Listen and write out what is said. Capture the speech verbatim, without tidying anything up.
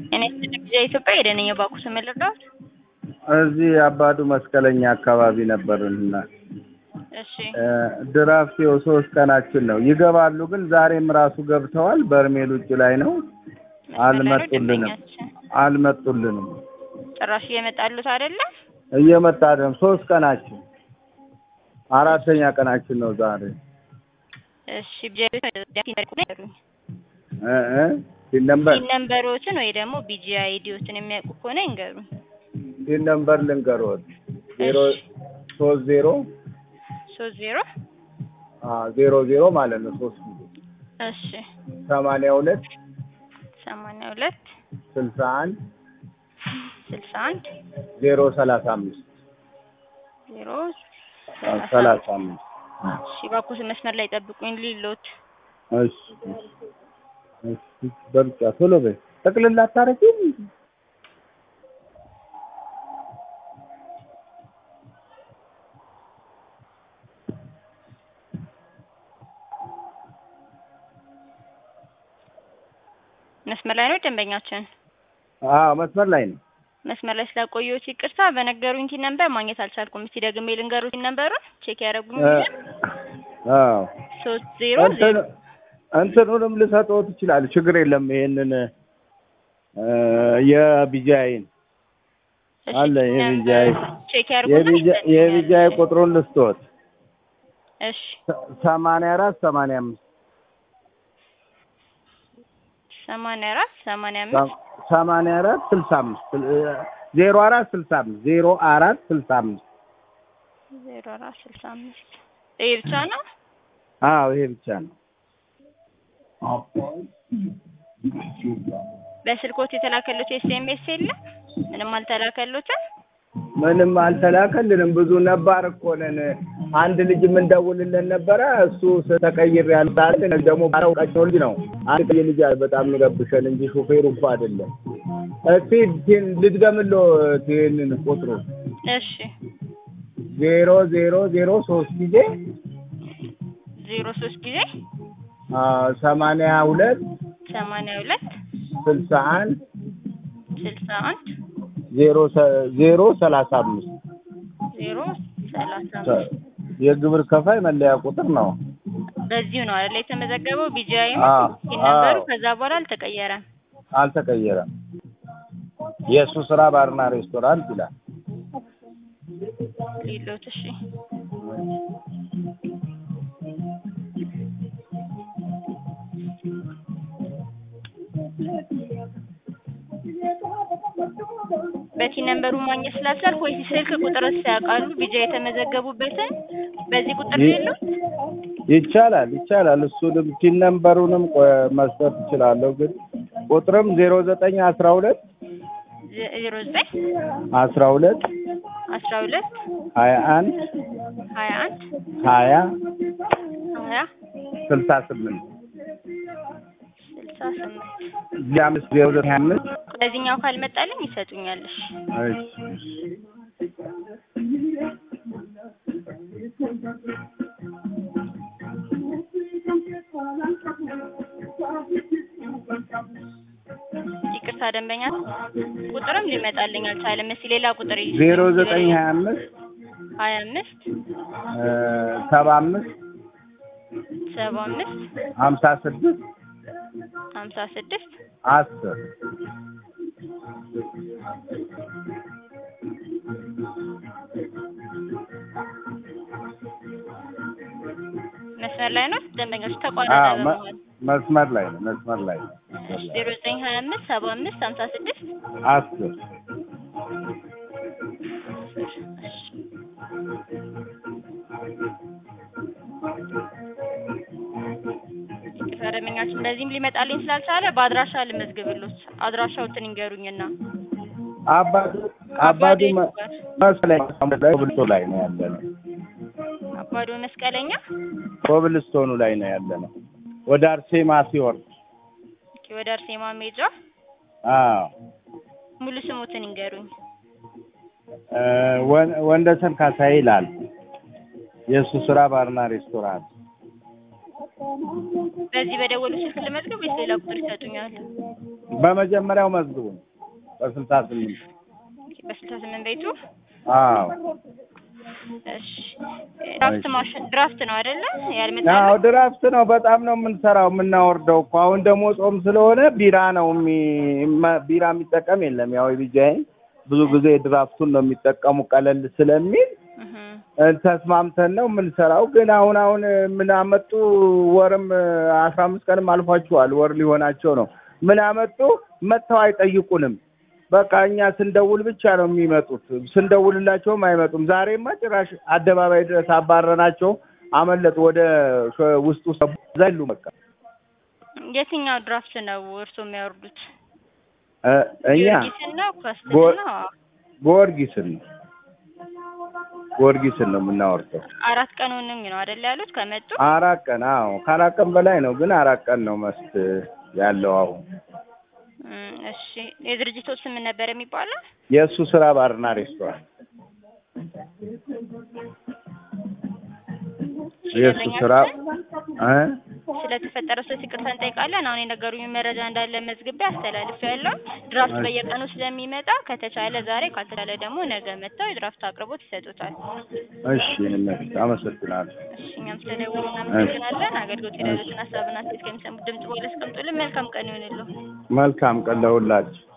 እኔ ስለዚህ ኢትዮጵያ ሄደን የባኩ ስመለዳው እዚህ አባዱ መስቀለኛ አካባቢ ነበርና እሺ ድራፍት ሶስት ቀናችን ነው ይገባሉ ግን ዛሬም ራሱ ገብተዋል በርሜል ውጭ ላይ ነው አልመጡልንም አልመጡልንም ጭራሽ እየመጣሉት አይደለ እየመጣ አይደለም ሶስት ቀናችን አራተኛ ቀናችን ነው ዛሬ እሺ ቢጀይ እ እ ነምበር ነምበሮችን ወይ ደግሞ ቢጂአይ አይዲዎችን የሚያውቁ ከሆነ ይንገሩ ዲን ነምበር ልንገሮት ዜሮ ሶስት ዜሮ ሶስት ዜሮ አ ዜሮ ዜሮ ማለት ነው ሶስት እሺ ሰማንያ ሁለት ሰማንያ ሁለት ስልሳ አንድ ስልሳ አንድ ዜሮ ሰላሳ አምስት ዜሮ ሰላሳ አምስት እሺ ባኩስ መስመር ላይ ጠብቁኝ ሊሎት እሺ እሺ በርጫ ቶሎ በይ ጠቅልላ አታረቂ መስመር ላይ ነው ደንበኛችን አዎ መስመር ላይ ነው መስመር ላይ ስለቆየሁት ይቅርታ በነገሩኝ ቲ ነምበር ማግኘት አልቻልኩም እስቲ ደግሜ ልንገሩት ነምበሩን ቼክ ያደርጉኝ አዎ ሶስት ዜሮ እንትኑንም ልሰጠው ይችላል ችግር የለም ይሄንን የቢጃይን አለ የቢጃይ ቼክ ያደርጉኝ የቢጃይ ቁጥሩን ልስጦት እሺ ሰማንያ አራት ሰማንያ አምስት ሰማንያ አራት ሰማንያ አምስት ሰማንያ አራት ስልሳ አምስት ዜሮ አራት ስልሳ አምስት ዜሮ አራት ስልሳ አምስት ዜሮ አራት ስልሳ አምስት ይሄ ብቻ ነው አዎ ይሄ ብቻ ነው በስልኮት የተላከሉት ኤስኤምኤስ የለም ምንም አልተላከሉትም ምንም አልተላከልንም ብዙ ነበር እኮ ነን አንድ ልጅ ምን ደውልልን ነበር እሱ ተቀይር ያልታል ደግሞ ባረውቃቸው ልጅ ነው አንድ ልጅ በጣም ይረብሻል እንጂ ሾፌሩ እኮ አይደለም እስቲ ልድገምሎ ይሄንን ቁጥሩ እሺ ዜሮ ዜሮ ዜሮ ሶስት ጊዜ ዜሮ ሶስት ጊዜ አ ሰማንያ ሁለት ሰማንያ ሁለት ስልሳ አንድ ስልሳ አንድ ዜሮ ዜሮ ሰላሳ አምስት ዜሮ ሰላሳ አምስት የግብር ከፋይ መለያ ቁጥር ነው በዚሁ ነው አይደል የተመዘገበው ቢጂአይ ነምበሩ ከዛ በኋላ አልተቀየረም አልተቀየረም የሱ ስራ ባርና ሬስቶራንት ይላል ሊሎት እሺ በቲ ነምበሩ ማግኘት ስላልቻልኩ ወይ ስልክ ቁጥር ያውቃሉ ቢጂአይ የተመዘገቡበትን በዚህ ቁጥር ነው ይቻላል ይቻላል እሱንም ቲ ነምበሩንም መስጠት ይችላል ግን ቁጥርም ዜሮ ዘጠኝ አስራ ሁለት ዜሮ ዘጠኝ አስራ ሁለት አስራ ሁለት ሀያ አንድ ሀያ አንድ ሀያ ሀያ ስልሳ ስምንት ስልሳ ስምንት ጃምስ ዜሮ ዘጠኝ አምስት ለዚህኛው ካልመጣልኝ ይሰጡኛል እሺ ይቅርታ ደንበኛ ቁጥርም ሊመጣልኝ አልቻለም እስኪ ሌላ ቁጥር ዜሮ ዘጠኝ ሀያ አምስት ሀያ አምስት ሰባ አምስት ሰባ አምስት ሀምሳ ስድስት ሀምሳ ስድስት አስር መስመር ላይ ነው ደንበኞች ተቋራጭ መስመር ላይ ነው መስመር ላይ ነው ዜሮ ዘጠኝ ሀያ አምስት ሰባ አምስት ሀምሳ ስድስት አስር ደንበኛችን እንደዚህም ሊመጣልኝ ስላልቻለ በአድራሻ ልመዝግብልዎት አድራሻውትን ይንገሩኝና አባዱ አባዱ መስቀለኛ ኮብልስቶኑ ላይ ነው ያለነው አባዱ መስቀለኛ ኮብልስቶኑ ላይ ነው ያለነው ወደ አርሴማ ሲወርድ ኦኬ ወደ አርሴማ ሜጃ አዎ ሙሉ ስሙትን ይንገሩኝ ወንደሰን ካሳዬ ይላል የሱ ስራ ባርና ሬስቶራንት በዚህ በደወሉ ስልክ ልመዝገብ ወይስ ሌላ ቁጥር ይሰጡኛል? በመጀመሪያው መዝግቡ በስልሳ ስምንት በስልሳ ስምንት ቤቱ አዎ እሺ ድራፍት ማሽን ድራፍት ነው አይደለ ያልመጣው? አዎ ድራፍት ነው። በጣም ነው የምንሰራው የምናወርደው እኮ አሁን ደግሞ ጾም ስለሆነ ቢራ ነው ቢራ የሚጠቀም የለም። ያው ቢጃይ ብዙ ጊዜ ድራፍቱን ነው የሚጠቀሙ ቀለል ስለሚል ተስማምተን ነው የምንሰራው። ግን አሁን አሁን ምን አመጡ ወርም አስራ አምስት ቀንም አልፏቸዋል ወር ሊሆናቸው ነው። ምን አመጡ መተው አይጠይቁንም። በቃ እኛ ስንደውል ብቻ ነው የሚመጡት። ስንደውልላቸውም አይመጡም። ዛሬማ ጭራሽ አደባባይ ድረስ አባረናቸው አመለጡ ወደ ውስጥ ውስጥ ዘሉ። በቃ የትኛው ድራፍት ነው እርሶ የሚያወርዱት? እኛ ጊዮርጊስን ነው ጊዮርጊስን ነው የምናወርደው። አራት ቀን ሆነኝ ነው አይደል ያሉት ከመጡ? አራት ቀን አዎ ከአራት ቀን በላይ ነው ግን አራት ቀን ነው መስት ያለው አሁን። እሺ የድርጅቱ ስም ምን ነበር የሚባለው? የሱ ስራ ባርና ሬስቶራንት። የሱ ስራ እ ስለተፈጠረው ስለ ይቅርታ እንጠይቃለን። አሁን የነገሩኝ መረጃ እንዳለ መዝግቤ አስተላልፌያለሁ። ድራፍት በየቀኑ ስለሚመጣ ከተቻለ ዛሬ ካልተቻለ ደግሞ ነገ መጥተው የድራፍት አቅርቦት ይሰጡታል። እሺ እነሱ አመሰግናለሁ። እሺ እኛም ስለደወሉ እናመሰግናለን። አገልግሎት የደረሱን ሀሳብና አስተያየት ከሚሰሙት ድምጽ በኋላ አስቀምጡልን። መልካም ቀን ይሁንልዎ። መልካም ቀን ለሁላችሁ።